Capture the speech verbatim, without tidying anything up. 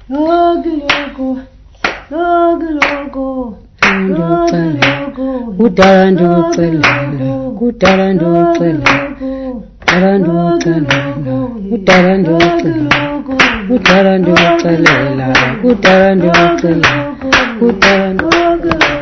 Logo, logo, logo, logo, kudala ndocelela, kudala ndocelela, kudala ndocelela, kudala ndocelela, kudala ndocelela, kudala ndocelela, kudala ndocelela.